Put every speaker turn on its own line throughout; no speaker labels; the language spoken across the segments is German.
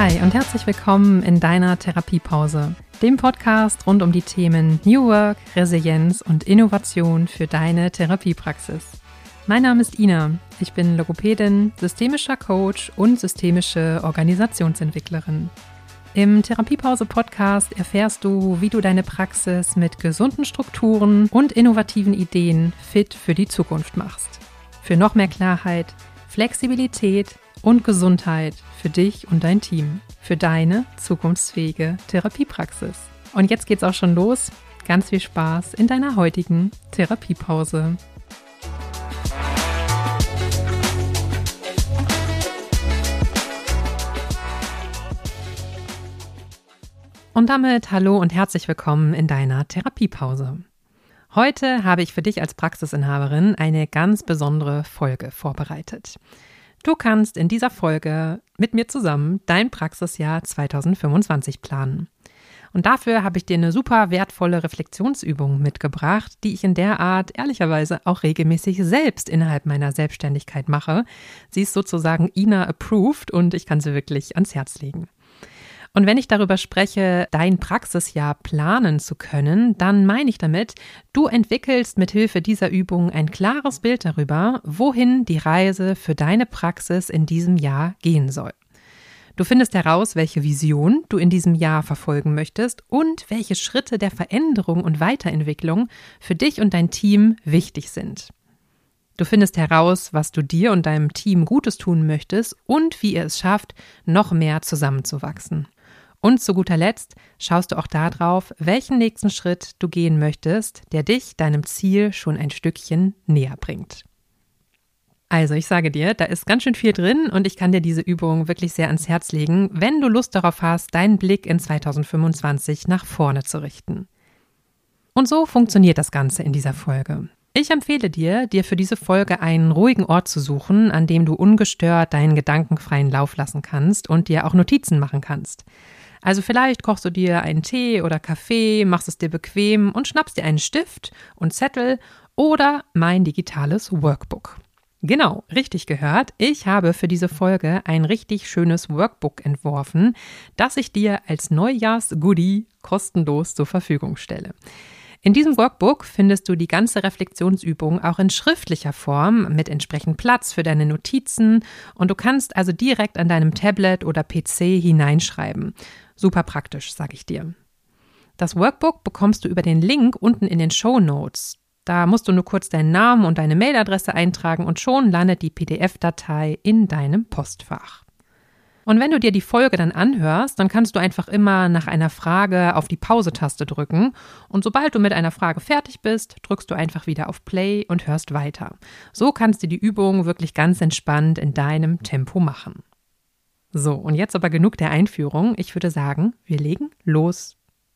Hi und herzlich willkommen in deiner Therapiepause, dem Podcast rund um die Themen New Work, Resilienz und Innovation für deine Therapiepraxis. Mein Name ist Ina, ich bin Logopädin, systemischer Coach und systemische Organisationsentwicklerin. Im Therapiepause-Podcast erfährst du, wie du deine Praxis mit gesunden Strukturen und innovativen Ideen fit für die Zukunft machst. Für noch mehr Klarheit, Flexibilität und Gesundheit für dich und dein Team, für deine zukunftsfähige Therapiepraxis. Und jetzt geht's auch schon los. Ganz viel Spaß in deiner heutigen Therapiepause. Und damit hallo und herzlich willkommen in deiner Therapiepause. Heute habe ich für dich als Praxisinhaberin eine ganz besondere Folge vorbereitet. Du kannst in dieser Folge mit mir zusammen dein Praxisjahr 2025 planen. Und dafür habe ich dir eine super wertvolle Reflexionsübung mitgebracht, die ich in der Art ehrlicherweise auch regelmäßig selbst innerhalb meiner Selbstständigkeit mache. Sie ist sozusagen Ina-approved und ich kann sie wirklich ans Herz legen. Und wenn ich darüber spreche, dein Praxisjahr planen zu können, dann meine ich damit, du entwickelst mithilfe dieser Übung ein klares Bild darüber, wohin die Reise für deine Praxis in diesem Jahr gehen soll. Du findest heraus, welche Vision du in diesem Jahr verfolgen möchtest und welche Schritte der Veränderung und Weiterentwicklung für dich und dein Team wichtig sind. Du findest heraus, was du dir und deinem Team Gutes tun möchtest und wie ihr es schafft, noch mehr zusammenzuwachsen. Und zu guter Letzt schaust du auch darauf, welchen nächsten Schritt du gehen möchtest, der dich deinem Ziel schon ein Stückchen näher bringt. Also ich sage dir, da ist ganz schön viel drin und ich kann dir diese Übung wirklich sehr ans Herz legen, wenn du Lust darauf hast, deinen Blick in 2025 nach vorne zu richten. Und so funktioniert das Ganze in dieser Folge. Ich empfehle dir für diese Folge einen ruhigen Ort zu suchen, an dem du ungestört deinen gedankenfreien Lauf lassen kannst und dir auch Notizen machen kannst. Also vielleicht kochst du dir einen Tee oder Kaffee, machst es dir bequem und schnappst dir einen Stift und Zettel oder mein digitales Workbook. Genau, richtig gehört. Ich habe für diese Folge ein richtig schönes Workbook entworfen, das ich dir als Neujahrs-Goodie kostenlos zur Verfügung stelle. In diesem Workbook findest du die ganze Reflexionsübung auch in schriftlicher Form mit entsprechend Platz für deine Notizen und du kannst also direkt an deinem Tablet oder PC hineinschreiben. Super praktisch, sage ich dir. Das Workbook bekommst du über den Link unten in den Shownotes. Da musst du nur kurz deinen Namen und deine Mailadresse eintragen und schon landet die PDF-Datei in deinem Postfach. Und wenn du dir die Folge dann anhörst, dann kannst du einfach immer nach einer Frage auf die Pause-Taste drücken und sobald du mit einer Frage fertig bist, drückst du einfach wieder auf Play und hörst weiter. So kannst du die Übung wirklich ganz entspannt in deinem Tempo machen. So, und jetzt aber genug der Einführung. Ich würde sagen, wir legen los.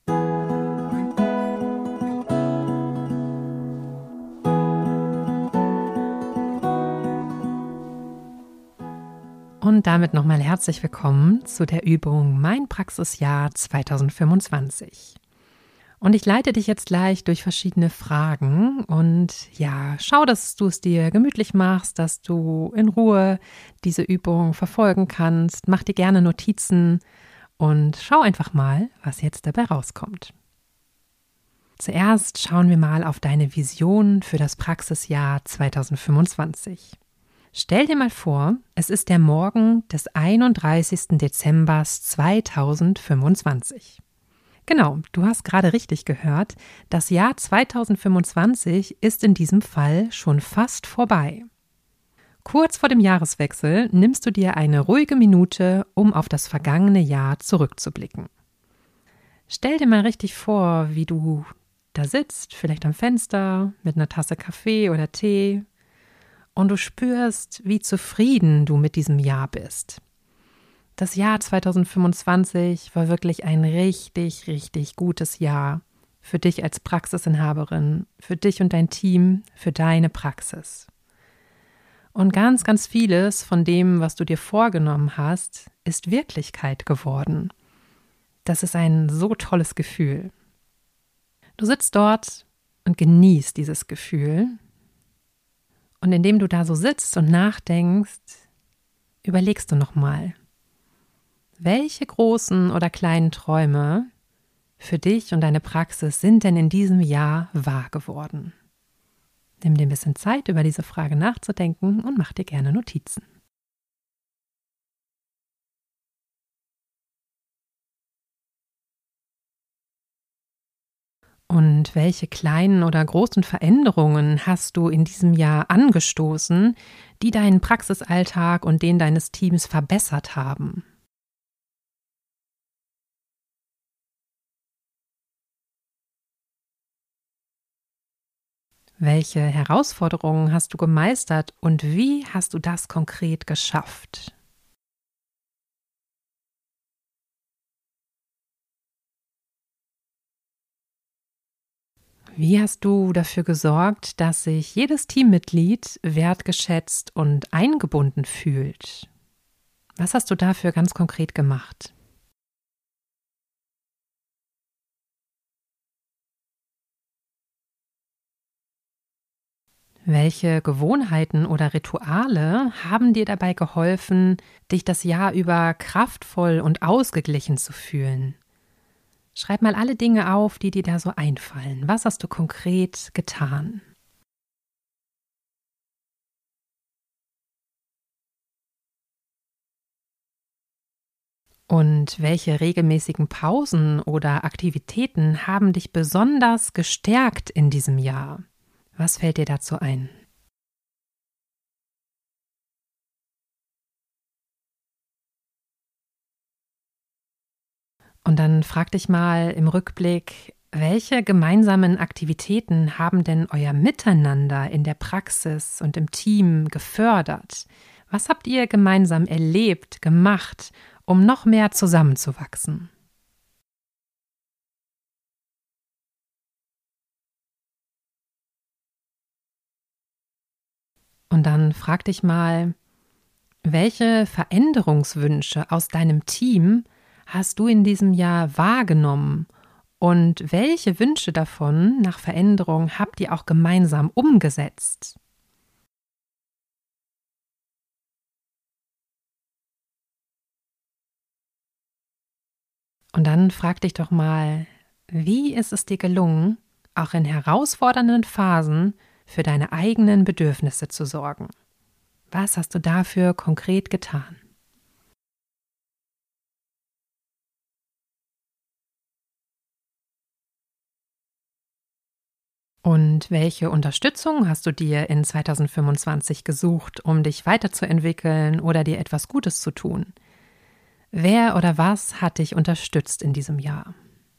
Und damit nochmal herzlich willkommen zu der Übung Mein Praxisjahr 2025. Und ich leite dich jetzt gleich durch verschiedene Fragen und ja, schau, dass du es dir gemütlich machst, dass du in Ruhe diese Übung verfolgen kannst. Mach dir gerne Notizen und schau einfach mal, was jetzt dabei rauskommt. Zuerst schauen wir mal auf deine Vision für das Praxisjahr 2025. Stell dir mal vor, es ist der Morgen des 31. Dezember 2025. Genau, du hast gerade richtig gehört, das Jahr 2025 ist in diesem Fall schon fast vorbei. Kurz vor dem Jahreswechsel nimmst du dir eine ruhige Minute, um auf das vergangene Jahr zurückzublicken. Stell dir mal richtig vor, wie du da sitzt, vielleicht am Fenster mit einer Tasse Kaffee oder Tee, und du spürst, wie zufrieden du mit diesem Jahr bist. Das Jahr 2025 war wirklich ein richtig, richtig gutes Jahr für dich als Praxisinhaberin, für dich und dein Team, für deine Praxis. Und ganz, ganz vieles von dem, was du dir vorgenommen hast, ist Wirklichkeit geworden. Das ist ein so tolles Gefühl. Du sitzt dort und genießt dieses Gefühl. Und indem du da so sitzt und nachdenkst, überlegst du nochmal, Welche großen oder kleinen Träume für dich und deine Praxis sind denn in diesem Jahr wahr geworden? Nimm dir ein bisschen Zeit, über diese Frage nachzudenken und mach dir gerne Notizen. Und welche kleinen oder großen Veränderungen hast du in diesem Jahr angestoßen, die deinen Praxisalltag und den deines Teams verbessert haben? Welche Herausforderungen hast du gemeistert und wie hast du das konkret geschafft? Wie hast du dafür gesorgt, dass sich jedes Teammitglied wertgeschätzt und eingebunden fühlt? Was hast du dafür ganz konkret gemacht? Welche Gewohnheiten oder Rituale haben dir dabei geholfen, dich das Jahr über kraftvoll und ausgeglichen zu fühlen? Schreib mal alle Dinge auf, die dir da so einfallen. Was hast du konkret getan? Und welche regelmäßigen Pausen oder Aktivitäten haben dich besonders gestärkt in diesem Jahr? Was fällt dir dazu ein? Und dann frag dich mal im Rückblick, welche gemeinsamen Aktivitäten haben denn euer Miteinander in der Praxis und im Team gefördert? Was habt ihr gemeinsam erlebt, gemacht, um noch mehr zusammenzuwachsen? Und dann frag dich mal, welche Veränderungswünsche aus deinem Team hast du in diesem Jahr wahrgenommen und welche Wünsche davon nach Veränderung habt ihr auch gemeinsam umgesetzt? Und dann frag dich doch mal, wie ist es dir gelungen, auch in herausfordernden Phasen für deine eigenen Bedürfnisse zu sorgen? Was hast du dafür konkret getan? Und welche Unterstützung hast du dir in 2025 gesucht, um dich weiterzuentwickeln oder dir etwas Gutes zu tun? Wer oder was hat dich unterstützt in diesem Jahr?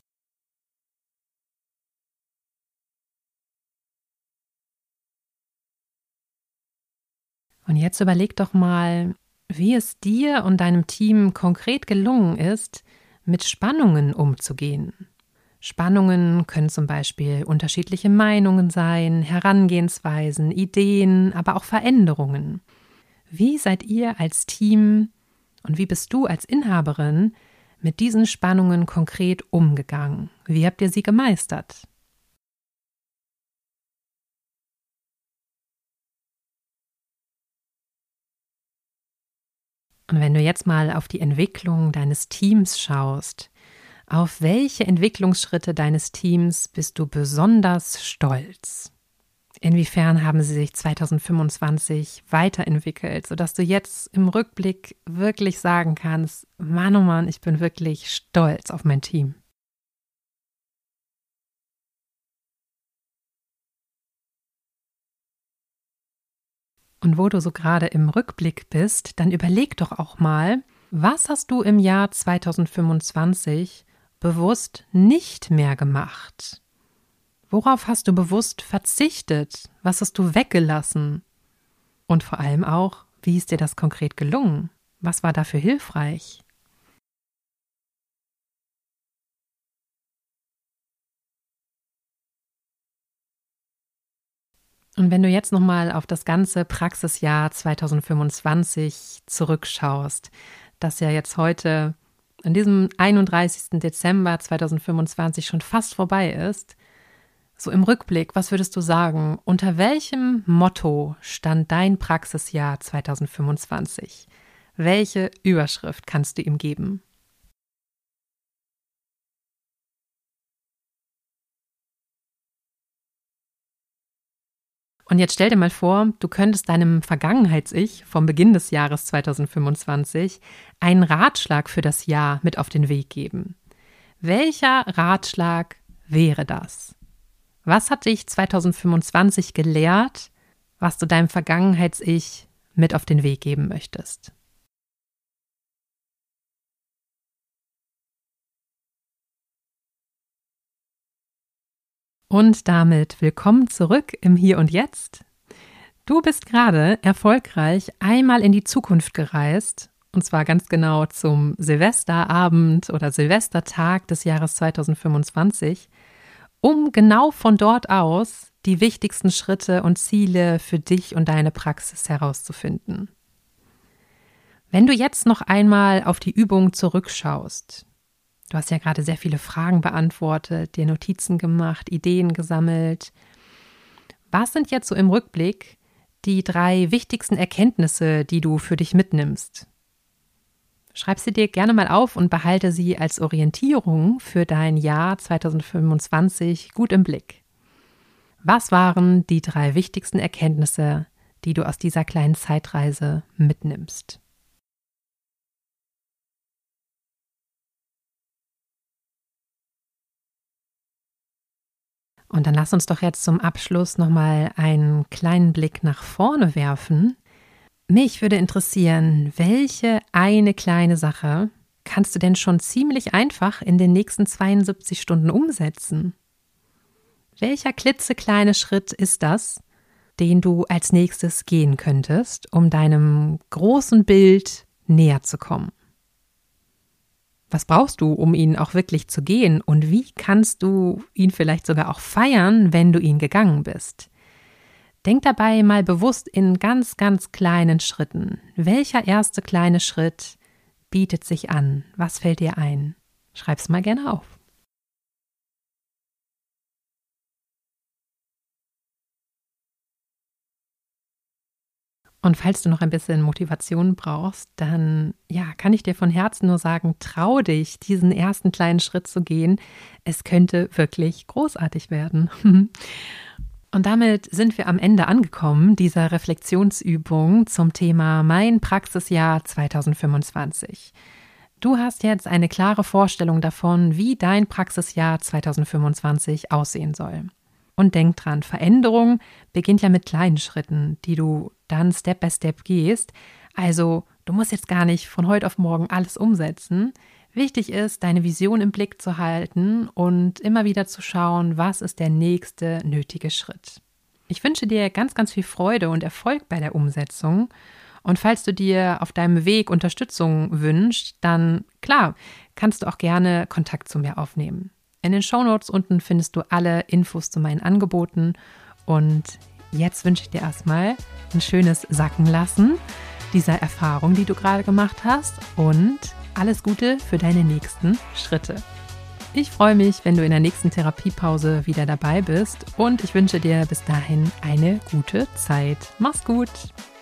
Und jetzt überleg doch mal, wie es dir und deinem Team konkret gelungen ist, mit Spannungen umzugehen. Spannungen können zum Beispiel unterschiedliche Meinungen sein, Herangehensweisen, Ideen, aber auch Veränderungen. Wie seid ihr als Team und wie bist du als Inhaberin mit diesen Spannungen konkret umgegangen? Wie habt ihr sie gemeistert? Und wenn du jetzt mal auf die Entwicklung deines Teams schaust, auf welche Entwicklungsschritte deines Teams bist du besonders stolz? Inwiefern haben sie sich 2025 weiterentwickelt, sodass du jetzt im Rückblick wirklich sagen kannst, Mann, oh Mann, ich bin wirklich stolz auf mein Team. Und wo du so gerade im Rückblick bist, dann überleg doch auch mal, was hast du im Jahr 2025 bewusst nicht mehr gemacht? Worauf hast du bewusst verzichtet? Was hast du weggelassen? Und vor allem auch, wie ist dir das konkret gelungen? Was war dafür hilfreich? Und wenn du jetzt nochmal auf das ganze Praxisjahr 2025 zurückschaust, das ja jetzt heute an diesem 31. Dezember 2025 schon fast vorbei ist, so im Rückblick, was würdest du sagen, unter welchem Motto stand dein Praxisjahr 2025? Welche Überschrift kannst du ihm geben? Und jetzt stell dir mal vor, du könntest deinem Vergangenheits-Ich vom Beginn des Jahres 2025 einen Ratschlag für das Jahr mit auf den Weg geben. Welcher Ratschlag wäre das? Was hat dich 2025 gelehrt, was du deinem Vergangenheits-Ich mit auf den Weg geben möchtest? Und damit willkommen zurück im Hier und Jetzt. Du bist gerade erfolgreich einmal in die Zukunft gereist, und zwar ganz genau zum Silvesterabend oder Silvestertag des Jahres 2025, um genau von dort aus die wichtigsten Schritte und Ziele für dich und deine Praxis herauszufinden. Wenn du jetzt noch einmal auf die Übung zurückschaust, du hast ja gerade sehr viele Fragen beantwortet, dir Notizen gemacht, Ideen gesammelt. Was sind jetzt so im Rückblick die 3 wichtigsten Erkenntnisse, die du für dich mitnimmst? Schreib sie dir gerne mal auf und behalte sie als Orientierung für dein Jahr 2025 gut im Blick. Was waren die 3 wichtigsten Erkenntnisse, die du aus dieser kleinen Zeitreise mitnimmst? Und dann lass uns doch jetzt zum Abschluss nochmal einen kleinen Blick nach vorne werfen. Mich würde interessieren, welche eine kleine Sache kannst du denn schon ziemlich einfach in den nächsten 72 Stunden umsetzen? Welcher klitzekleine Schritt ist das, den du als nächstes gehen könntest, um deinem großen Bild näher zu kommen? Was brauchst du, um ihn auch wirklich zu gehen? Und wie kannst du ihn vielleicht sogar auch feiern, wenn du ihn gegangen bist? Denk dabei mal bewusst in ganz, ganz kleinen Schritten. Welcher erste kleine Schritt bietet sich an? Was fällt dir ein? Schreib's mal gerne auf. Und falls du noch ein bisschen Motivation brauchst, dann kann ich dir von Herzen nur sagen, trau dich, diesen ersten kleinen Schritt zu gehen. Es könnte wirklich großartig werden. Und damit sind wir am Ende angekommen, dieser Reflexionsübung zum Thema Mein Praxisjahr 2025. Du hast jetzt eine klare Vorstellung davon, wie dein Praxisjahr 2025 aussehen soll. Und denk dran, Veränderung beginnt ja mit kleinen Schritten, die du dann Step by Step gehst. Also du musst jetzt gar nicht von heute auf morgen alles umsetzen. Wichtig ist, deine Vision im Blick zu halten und immer wieder zu schauen, was ist der nächste nötige Schritt. Ich wünsche dir ganz, ganz viel Freude und Erfolg bei der Umsetzung. Und falls du dir auf deinem Weg Unterstützung wünschst, dann klar, kannst du auch gerne Kontakt zu mir aufnehmen. In den Shownotes unten findest du alle Infos zu meinen Angeboten. Und jetzt wünsche ich dir erstmal ein schönes Sackenlassen dieser Erfahrung, die du gerade gemacht hast, und alles Gute für deine nächsten Schritte. Ich freue mich, wenn du in der nächsten Therapiepause wieder dabei bist, und ich wünsche dir bis dahin eine gute Zeit. Mach's gut!